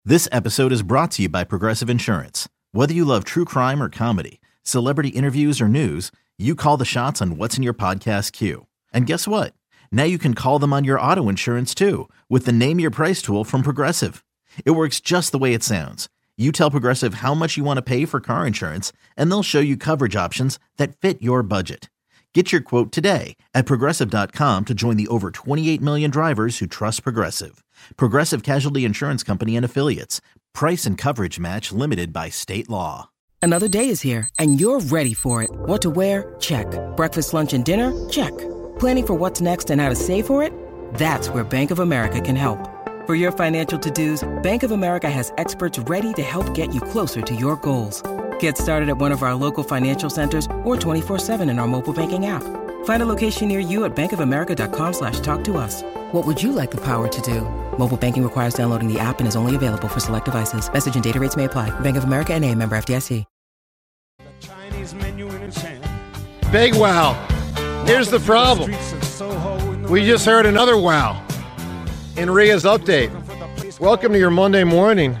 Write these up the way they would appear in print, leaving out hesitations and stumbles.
This episode is brought to you by Progressive Insurance. Whether you love true crime or comedy, celebrity interviews or news, you call the shots on what's in your podcast queue. And guess what? Now you can call them on your auto insurance too with the Name Your Price tool from Progressive. It works just the way it sounds. You tell Progressive how much you want to pay for car insurance, and they'll show you coverage options that fit your budget. Get your quote today at Progressive.com to join the over 28 million drivers who trust Progressive. Progressive Casualty Insurance Company and Affiliates. Price and coverage match limited by state law. Another day is here, and you're ready for it. What to wear? Check. Breakfast, lunch, and dinner? Check. Planning for what's next and how to save for it? That's where Bank of America can help. For your financial to-dos, Bank of America has experts ready to help get you closer to your goals. Get started at one of our local financial centers or 24/7 in our mobile banking app. Find a location near you at bankofamerica.com/talktous. What would you like the power to do? Mobile banking requires downloading the app and is only available for select devices. Message and data rates may apply. Bank of America N.A., member FDIC. Big wow. Here's the problem. We just heard another wow in Ria's update. Welcome to your Monday morning.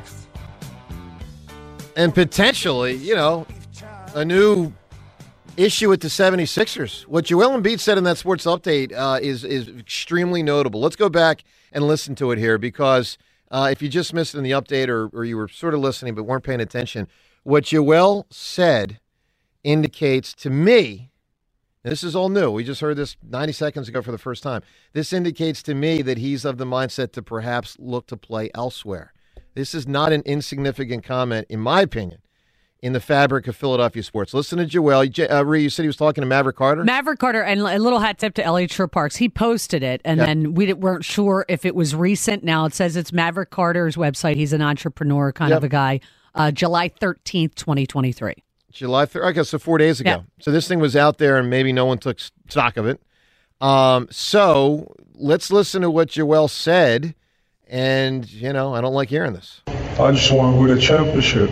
And potentially, a new issue with the 76ers. What Joel Embiid said in that sports update is extremely notable. Let's go back and listen to it here because if you just missed it in the update or you were sort of listening but weren't paying attention, what Joel said indicates to me, and this is all new, we just heard this 90 seconds ago for the first time, this indicates to me that he's of the mindset to perhaps look to play elsewhere. This is not an insignificant comment, in my opinion, in the fabric of Philadelphia sports. Listen to Joel. Rhea, you said he was talking to Maverick Carter? Maverick Carter, and a little hat tip to Elliot Shore-Parks. He posted it, and then we weren't sure if it was recent. Now it says it's Maverick Carter's website. He's an entrepreneur kind of a guy. July 13th, 2023. July 3rd. Okay, so 4 days ago. Yeah. So this thing was out there, and maybe no one took stock of it. So let's listen to what Joel said. And, I don't like hearing this. I just want to win a championship.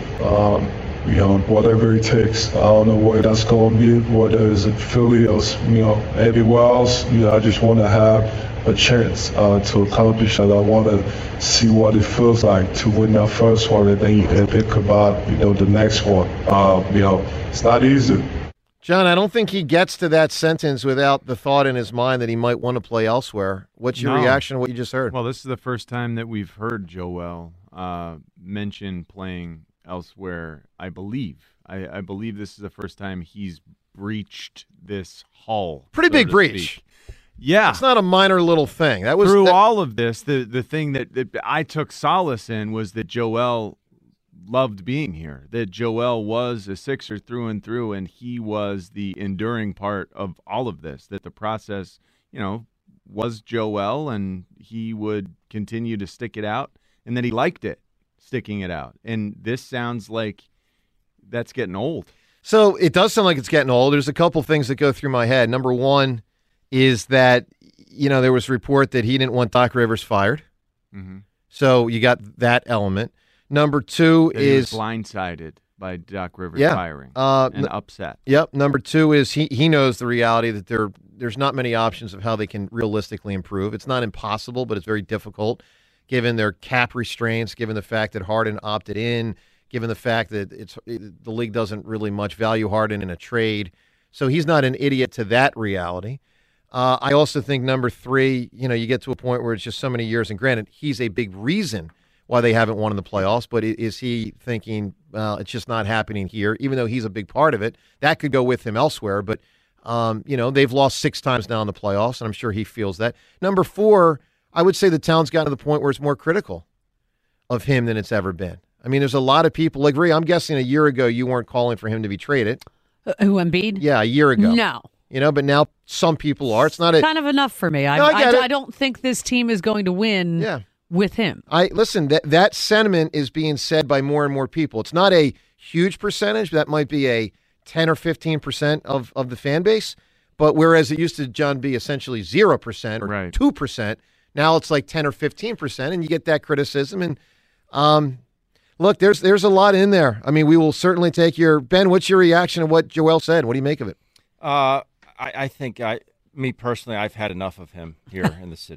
Whatever it takes. I don't know what that's going to be, whether it's in Philly or, everywhere else. I just want to have a chance to accomplish that. I want to see what it feels like to win that first one and then think about, the next one. It's not easy. John, I don't think he gets to that sentence without the thought in his mind that he might want to play elsewhere. What's your reaction to what you just heard? Well, this is the first time that we've heard Joel mention playing elsewhere, I believe. I believe this is the first time he's breached this hull. Pretty big breach. Yeah. It's not a minor little thing. All of this, the thing that I took solace in was that Joel loved being here, that Joel was a Sixer through and through, and he was the enduring part of all of this, that the process, was Joel, and he would continue to stick it out, and that he liked it, sticking it out. And this sounds like that's getting old. So it does sound like it's getting old. There's a couple things that go through my head. Number one is that, there was a report that he didn't want Doc Rivers fired. Mm-hmm. So you got that element. Number two is he was blindsided by Doc Rivers firing and upset. Yep. Number two is he knows the reality that there's not many options of how they can realistically improve. It's not impossible, but it's very difficult given their cap restraints, given the fact that Harden opted in, given the fact that the league doesn't really much value Harden in a trade. So he's not an idiot to that reality. I also think number three, you get to a point where it's just so many years, and granted, he's a big reason why they haven't won in the playoffs, but is he thinking, it's just not happening here, even though he's a big part of it? That could go with him elsewhere, but, they've lost 6 times now in the playoffs, and I'm sure he feels that. Number four, I would say the town's gotten to the point where it's more critical of him than it's ever been. I mean, there's a lot of people, like Rhea, I'm guessing a year ago you weren't calling for him to be traded. Who, Embiid? Yeah, a year ago. No. But now some people are. It's not kind of enough for me. I don't think this team is going to win. Yeah. With him. Listen, that sentiment is being said by more and more people. It's not a huge percentage. That might be a 10 or 15% of the fan base. But whereas it used to, John, be essentially 0% or 2%, now it's like 10 or 15%, and you get that criticism. And look, there's a lot in there. I mean, we will certainly take your – Ben, what's your reaction to what Joel said? What do you make of it? I think me personally, I've had enough of him here in the city.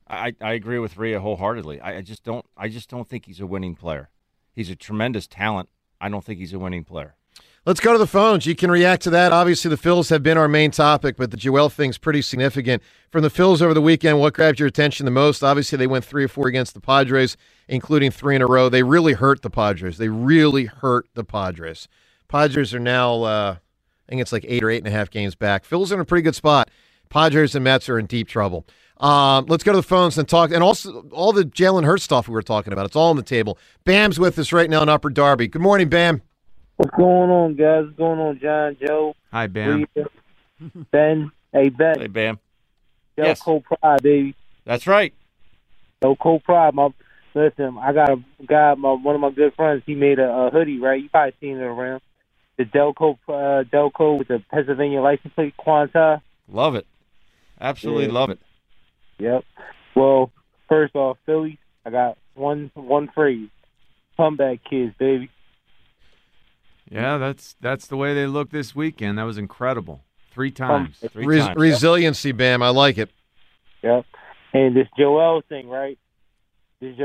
I agree with Rhea wholeheartedly. I just don't think he's a winning player. He's a tremendous talent. I don't think he's a winning player. Let's go to the phones. You can react to that. Obviously, the Phils have been our main topic, but the Joel thing's pretty significant. From the Phils over the weekend, what grabbed your attention the most? Obviously, they went 3 or 4 against the Padres, including 3 in a row. They really hurt the Padres. Padres are now, I think it's like 8 or 8.5 games back. Phils are in a pretty good spot. Padres and Mets are in deep trouble. Let's go to the phones and talk. And also, all the Jalen Hurts stuff we were talking about, it's all on the table. Bam's with us right now in Upper Darby. Good morning, Bam. What's going on, guys? What's going on, John, Joe? Hi, Bam. Rita, Ben. Hey, Ben. Hey, Bam. Del Cold Pride, baby. That's right. Del Cold Pride. Listen, I got a guy, one of my good friends, he made a hoodie, right? You probably seen it around. The Delco with the Pennsylvania license plate, Quanta. Love it. Absolutely love it. Yep. Well, first off, Philly, I got one phrase. Comeback kids, baby. Yeah, that's the way they looked this weekend. That was incredible. 3 times. Resiliency, Bam. I like it. Yep. And this Joel thing, right? It's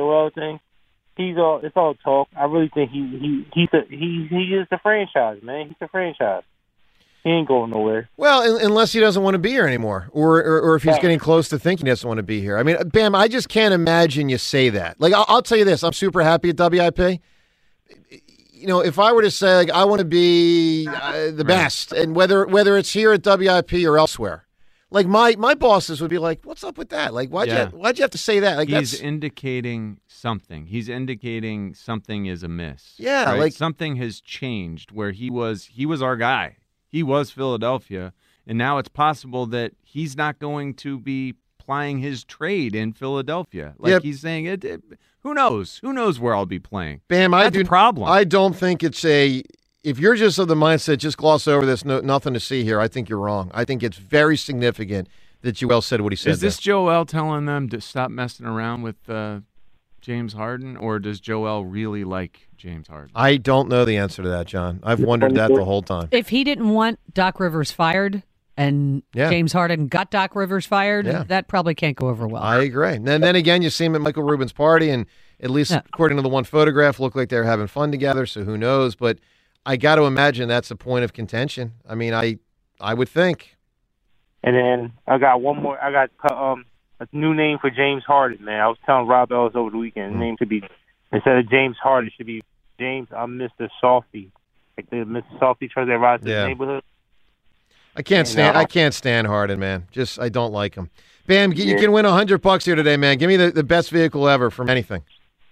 all talk. I really think he is the franchise, man. He's the franchise. He ain't going nowhere. Well, unless he doesn't want to be here anymore, or if he's getting close to thinking he doesn't want to be here. I mean, Bam, I just can't imagine you say that. Like, I'll tell you this. I'm super happy at WIP. You know, if I were to say, like, I want to be the best, and whether it's here at WIP or elsewhere, like my bosses would be like, "What's up with that? Like, why'd you have to say that?" Like, he's indicating something. He's indicating something is amiss. Yeah, right? like something has changed. Where he was our guy. He was Philadelphia, and now it's possible that he's not going to be plying his trade in Philadelphia. Like he's saying it. Who knows? Who knows where I'll be playing? Bam, that's a problem. I don't think it's if you're just of the mindset, just gloss over this, nothing to see here, I think you're wrong. I think it's very significant that Joel said what he said. Is this Joel telling them to stop messing around with James Harden, or does Joel really like James Harden? I don't know the answer to that, John. I've wondered that the whole time. If he didn't want Doc Rivers fired and James Harden got Doc Rivers fired, that probably can't go over well. I agree. And then again, you see him at Michael Rubin's party, and at least according to the one photograph, looked like they were having fun together, so who knows. But I got to imagine that's a point of contention. I mean, I would think. And then I got one more. I got a new name for James Harden, man. I was telling Rob Ellis over the weekend. His name should be, instead of James Harden, it should be James, I'm Mr. Softy. Like the Mr. Softy tries to rise to the neighborhood. I can't stand Harden, man. I don't like him. Bam, you can win $100 here today, man. Give me the best vehicle ever from anything.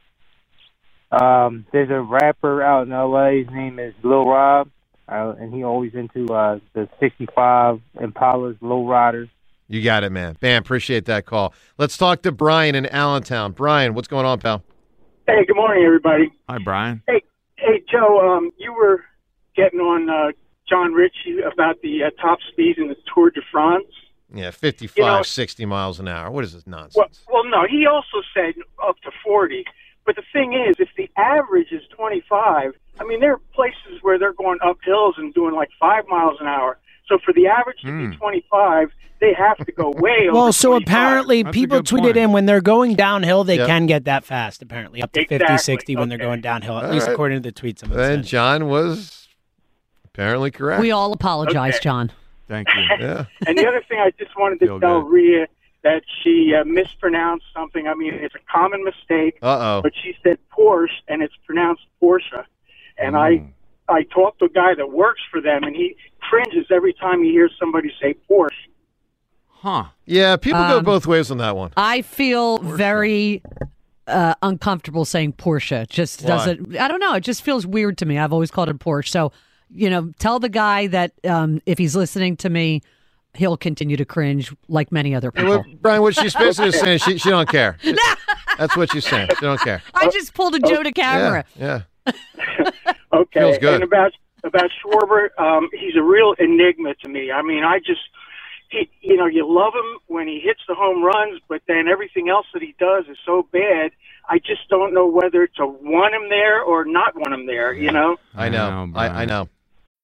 There's a rapper out in L.A. His name is Lil Rob, and he always into the 65 Impalas, Lowriders. You got it, man. Bam, appreciate that call. Let's talk to Brian in Allentown. Brian, what's going on, pal? Hey, good morning, everybody. Hi, Brian. Hey, Joe. You were getting on John Ritchie about the top speed in the Tour de France. Yeah, 55, 60 miles an hour. What is this nonsense? Well, no, he also said up to 40. But the thing is, if the average is 25, I mean, there are places where they're going up hills and doing like 5 miles an hour. So for the average to be 25, they have to go way over. Well, so 25. apparently people tweeted in when they're going downhill, they can get that fast, apparently, up to 50, 60 when they're going downhill, at least according to the tweets. And John was apparently correct. We all apologize, John. Thank you. Yeah. And the other thing I just wanted to tell Rhea that she mispronounced something. I mean, it's a common mistake. But she said Porsche, and it's pronounced Porsche. And I talked to a guy that works for them, and he cringes every time he hears somebody say Porsche. Huh. Yeah, people go both ways on that one. I feel very uncomfortable saying Porsche. Just doesn't. I don't know. It just feels weird to me. I've always called it Porsche. So, tell the guy that if he's listening to me, he'll continue to cringe like many other people. Well, Brian, what she's basically saying, she don't care. That's what she's saying. She don't care. I just pulled a Joe to camera. Yeah. Okay. Feels good. And about Schwarber, he's a real enigma to me. I mean, you love him when he hits the home runs, but then everything else that he does is so bad. I just don't know whether to want him there or not want him there, I know. I know.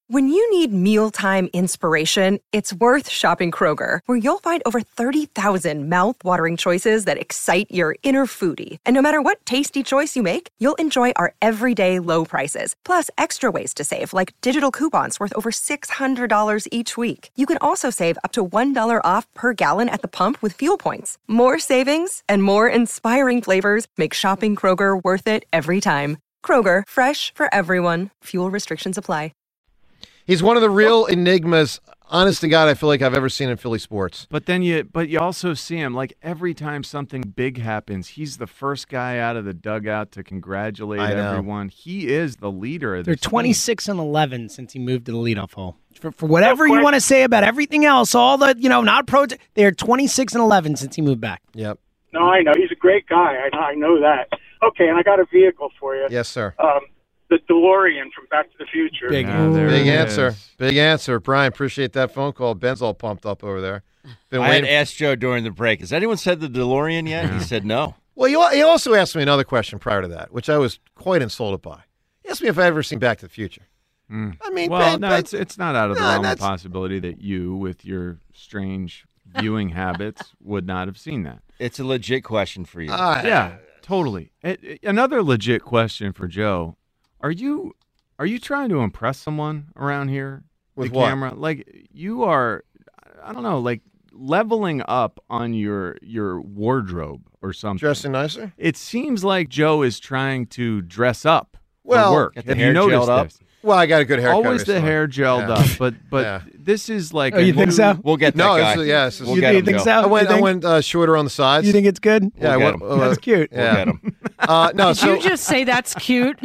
When you need mealtime inspiration, it's worth shopping Kroger, where you'll find over 30,000 mouth-watering choices that excite your inner foodie. And no matter what tasty choice you make, you'll enjoy our everyday low prices, plus extra ways to save, like digital coupons worth over $600 each week. You can also save up to $1 off per gallon at the pump with fuel points. More savings and more inspiring flavors make shopping Kroger worth it every time. Kroger, fresh for everyone. Fuel restrictions apply. He's one of the real enigmas, honest to God, I feel like I've ever seen in Philly sports. But you also see him, like, every time something big happens, he's the first guy out of the dugout to congratulate everyone. He is the leader of They're this 26-11 since he moved to the leadoff hole. For whatever you want to say about everything else, all the, not they're 26-11 since he moved back. Yep. No, I know. He's a great guy. I know that. Okay, and I got a vehicle for you. Yes, sir. The DeLorean from Back to the Future. Big answer. Big answer. Brian, appreciate that phone call. Ben's all pumped up over there. I had asked Joe during the break, has anyone said the DeLorean yet? Yeah. He said no. Well, he also asked me another question prior to that, which I was quite insulted by. He asked me if I ever seen Back to the Future. I mean, it's not out of the realm of possibility that you, with your strange viewing habits, would not have seen that. It's a legit question for you. Yeah, totally. Another legit question for Joe. Are you trying to impress someone around here with the camera? Like, you are, I don't know, like leveling up on your wardrobe or something. Dressing nicer? It seems like Joe is trying to dress up for work. Get the hair noticed gelled this? Up? Well, I got a good haircut. Always the hair gelled up, but this is like. Oh, you think so? We'll get that guy. We'll you get him, think Joe. so? I went shorter on the sides. You think it's good? Yeah, that's cute. Yeah. We'll get him. No, Did you just say that's cute?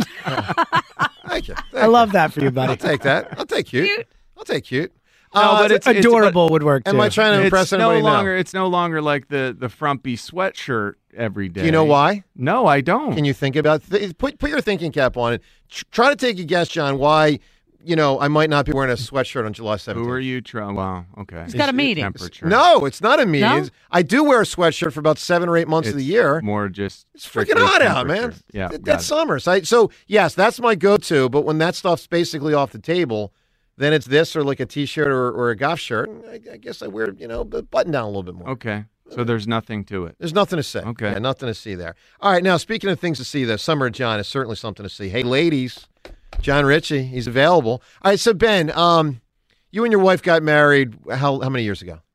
Thank you. I love that for you, buddy. I'll take that. I'll take cute. I'll take cute. No, but it's adorable would work too. Am I trying to impress anybody now? It's no longer like the frumpy sweatshirt every day. Do you know why? No, I don't. Can you think about put your thinking cap on it? Try to take a guess, John, why I might not be wearing a sweatshirt on July 17th. Who are you trying? Wow, okay. He's got a meeting. No, it's not a meeting. No? I do wear a sweatshirt for about 7 or 8 months of the year. More just it's freaking hot out, man. Yeah, that's summer. So yes, that's my go-to. But when that stuff's basically off the table, then it's this or like a T-shirt or a golf shirt. I guess I wear the button down a little bit more. Okay. So there's nothing to it. There's nothing to say. Okay. Yeah, nothing to see there. All right. Now, speaking of things to see, the Summer of John is certainly something to see. Hey, ladies, John Ritchie, he's available. All right. So, Ben, you and your wife got married how many years ago?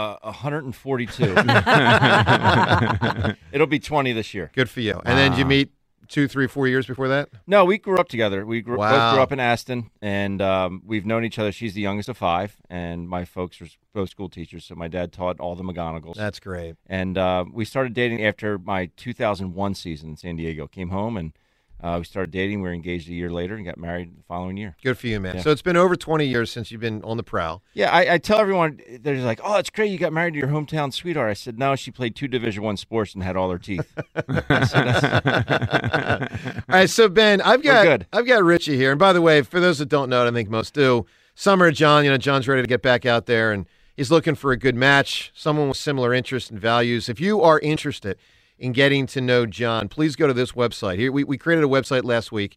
142. It'll be 20 this year. Good for you. And then did you meet 2, 3, 4 years before that? No, we grew up together. We both grew up in Aston, and we've known each other. She's the youngest of 5, and my folks were both school teachers, so my dad taught all the McGonagalls. That's great. And we started dating after my 2001 season in San Diego. Came home, and we started dating. We were engaged a year later and got married the following year. Good for you, man. Yeah. So it's been over 20 years since you've been on the prowl. Yeah, I tell everyone, they're just like, oh, it's great you got married to your hometown sweetheart. I said, no, she played 2 Division I sports and had all her teeth. All right, so Ben, I've got Richie here. And by the way, for those that don't know it, I think most do, Summer of John, John's ready to get back out there, and he's looking for a good match, someone with similar interests and values. If you are interested in getting to know John, please go to this website. Here, we created a website last week,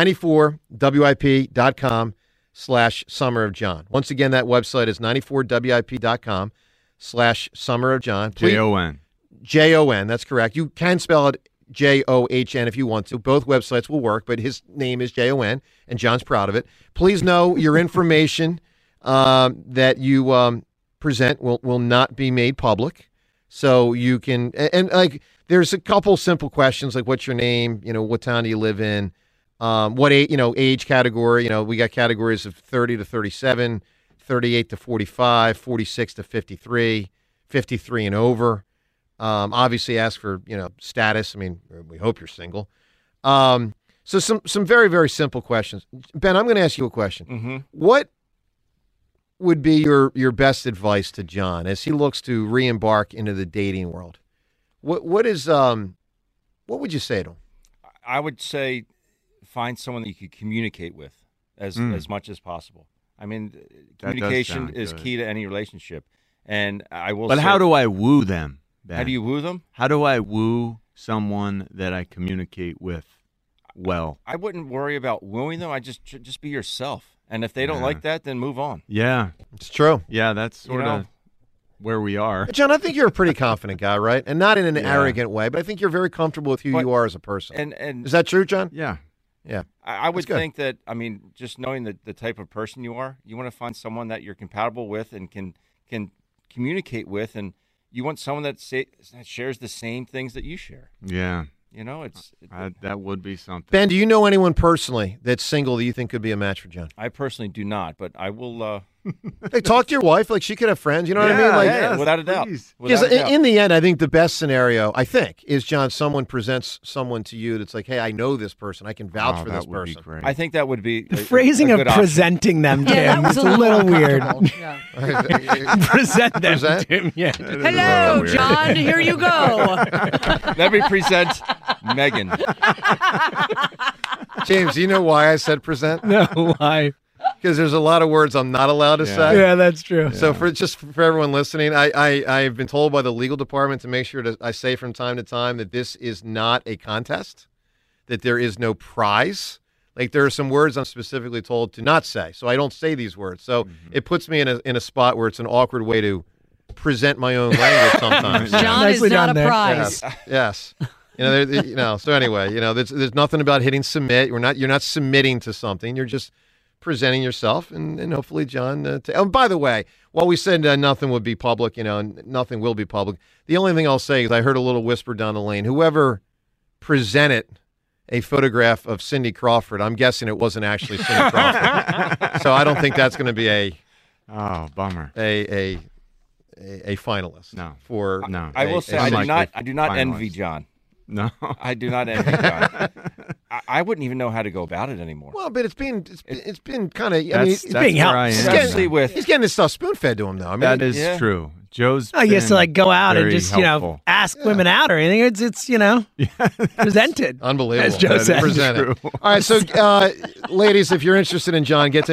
94wip.com/Summer of John. Once again, that website is 94wip.com/Summer of John. Jon. Jon, that's correct. You can spell it John if you want to. Both websites will work, but his name is Jon, and John's proud of it. Please know your information that you present will not be made public. So you can, and like, there's a couple simple questions like, what's your name? What town do you live in? What age, age category? We got categories of 30 to 37, 38 to 45, 46 to 53, 53 and over. Obviously ask for, status. I mean, we hope you're single. So some very, very simple questions. Ben, I'm going to ask you a question. Mm-hmm. What would be your best advice to John as he looks to re-embark into the dating world? What would you say to him? I would say find someone that you could communicate with as much as possible. I mean, communication is key to any relationship. And I will. But how do I woo them, Ben? How do you woo them? How do I woo someone that I communicate with well? I wouldn't worry about wooing them. I just be yourself. And if they don't like that, then move on. Yeah. It's true. Yeah, that's sort of where we are. John, I think you're a pretty confident guy, right? And not in an arrogant way, but I think you're very comfortable with who you are as a person. And is that true, John? Yeah. Yeah. I would think that, I mean, just knowing the type of person you are, you want to find someone that you're compatible with and can communicate with, and you want someone that shares the same things that you share. Yeah. You know, that would be something. Ben, do you know anyone personally that's single that you think could be a match for John? I personally do not, but I will. Hey, talk to your wife. Like, she could have friends. You know what I mean? Like, yes, without a doubt. Because in the end, I think the best scenario, is, John, someone presents someone to you that's like, hey, I know this person. I I vouch for this person. I think that would be the phrasing of presenting them to him is a little weird. Present them to him. Yeah. Hello, John. Here you go. Let me present Megan. James, do you know why I said present? No, why? Because there's a lot of words I'm not allowed to say. Yeah, that's true. So for everyone listening, I've been told by the legal department to make sure I say from time to time that this is not a contest, that there is no prize. Like, there are some words I'm specifically told to not say, so I don't say these words. So it puts me in a spot where it's an awkward way to present my own language sometimes. John is not a prize. Yes. So anyway, there's nothing about hitting submit. You're not submitting to something. You're just presenting yourself, and hopefully, John. By the way, while we said nothing would be public, and nothing will be public, the only thing I'll say is I heard a little whisper down the lane. Whoever presented a photograph of Cindy Crawford, I'm guessing it wasn't actually Cindy Crawford. So I don't think that's going to be bummer. A finalist. No. No. I will say I do not envy John. No, I do not envy John. I wouldn't even know how to go about it anymore. Well, but it's been kind of. He's being helped. He's getting this stuff spoon fed to him, though. I mean, that is true. Joe's. He has to go out and just helpful. ask women out or anything. It's presented. Unbelievable. As Joe said. Presented. All right, so ladies, if you're interested in John, get to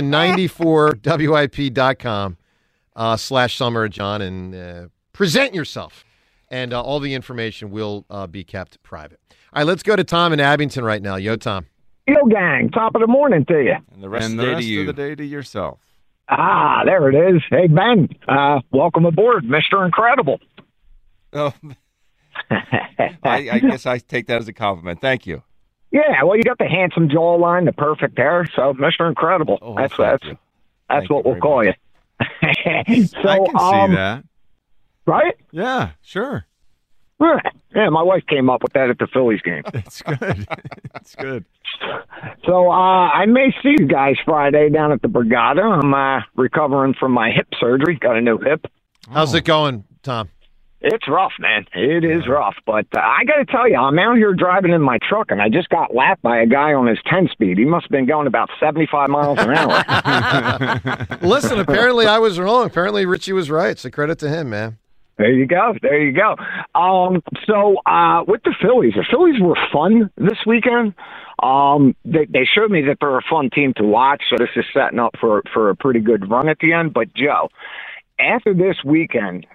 94wip.com/summer John and present yourself. And all the information will be kept private. All right, let's go to Tom in Abington right now. Yo, Tom. Yo, gang. Top of the morning to you. And the rest of the day to yourself. Ah, there it is. Hey, Ben. Welcome aboard, Mr. Incredible. Oh, I guess I take that as a compliment. Thank you. Yeah, well, you got the handsome jawline, the perfect hair, so Mr. Incredible. Oh, that's what we'll call you. So, I can see that. Right? Yeah, sure. Yeah, my wife came up with that at the Phillies game. That's good. That's good. So I may see you guys Friday down at the Borgata. I'm recovering from my hip surgery. Got a new hip. How's it going, Tom? It's rough, man. It is rough. But I got to tell you, I'm out here driving in my truck, and I just got lapped by a guy on his 10-speed. He must have been going about 75 miles an hour. Listen, apparently I was wrong. Apparently Richie was right. So credit to him, man. There you go. So with the Phillies were fun this weekend. They showed me that they're a fun team to watch, so this is setting up for a pretty good run at the end. But, Joe, after this weekend,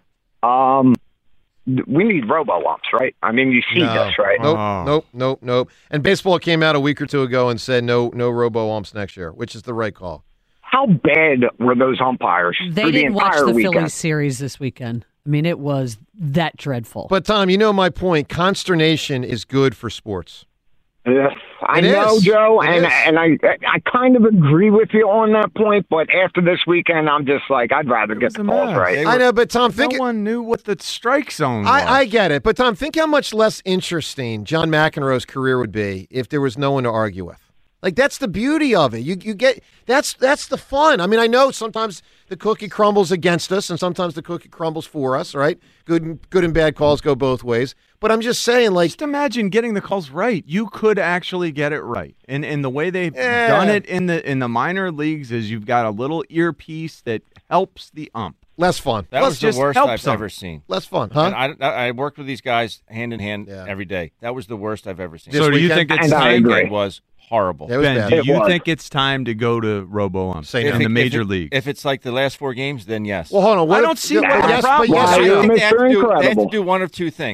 we need robo-umps, right? I mean, you see this, right? Nope. And baseball came out a week or two ago and said no robo-umps next year, which is the right call. How bad were those umpires? They didn't watch the weekend? Phillies series this weekend. I mean, it was that dreadful. But, Tom, you know my point. Consternation is good for sports. I know, Joe, and I kind of agree with you on that point, but after this weekend, I'm just like, I'd rather get the calls right. I know, but Tom, no one knew what the strike zone was. I get it, but Tom, think how much less interesting John McEnroe's career would be if there was no one to argue with. Like, that's the beauty of it. You get that's the fun. I mean, I know sometimes the cookie crumbles against us, and sometimes the cookie crumbles for us, right? Good and bad calls go both ways. But I'm just saying, like, just imagine getting the calls right. You could actually get it right, and the way they've done it in the minor leagues is you've got a little earpiece that helps the ump. Less fun. That was the worst I've ever seen. Less fun, huh? And I worked with these guys hand in hand every day. That was the worst I've ever seen. So do you think it's time? It was horrible. Ben, do you think it's time to go to robo-umps in the major league? If it's like the last 4 games, then yes. Well, hold on. I don't see what the problem is. I think they have to do one of two things.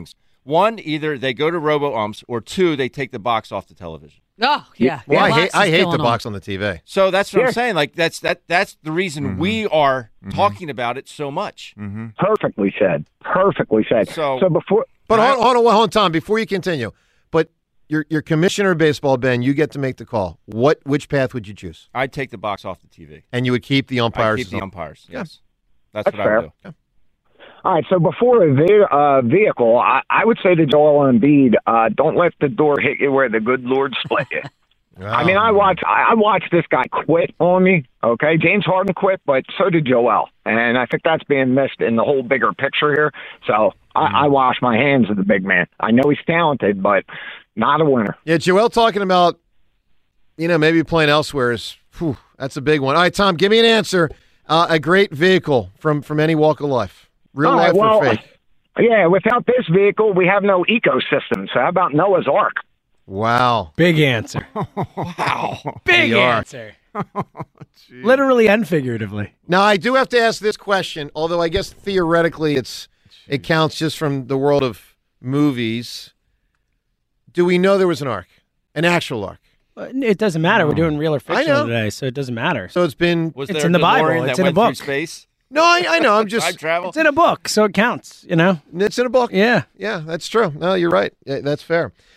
One, either they go to robo-umps, or two, they take the box off the television. Oh, yeah. Well, I hate the box on the TV. So that's what I'm saying. Like that's the reason we are talking about it so much. Perfectly said. Perfectly said. So before, but hold on, Tom. Before you continue, but you're commissioner of baseball, Ben. You get to make the call. Which path would you choose? I'd take the box off the TV, and you would keep the umpires. I'd keep the umpires. Yes, that's what fair. I would do. Yeah. All right, so before a vehicle, I would say to Joel Embiid, don't let the door hit you where the good Lord split you. I mean, I watched this guy quit on me, okay? James Harden quit, but so did Joel. And I think that's being missed in the whole bigger picture here. So I wash my hands of the big man. I know he's talented, but not a winner. Yeah, Joel talking about, maybe playing elsewhere is, that's a big one. All right, Tom, give me an answer. A great vehicle from any walk of life. Real life or fake? Yeah, without this vehicle, we have no ecosystem. So how about Noah's Ark? Wow. Big answer. Wow. Big answer. Literally and figuratively. Now, I do have to ask this question, although I guess theoretically it counts just from the world of movies. Do we know there was an ark? An actual ark? It doesn't matter. We're doing real or fictional today, so it doesn't matter. So it's been... It's in the Bible. It's in a book. Space? No, I know. I'm just... It's in a book, so it counts, It's in a book. Yeah. Yeah, that's true. No, you're right. Yeah, that's fair.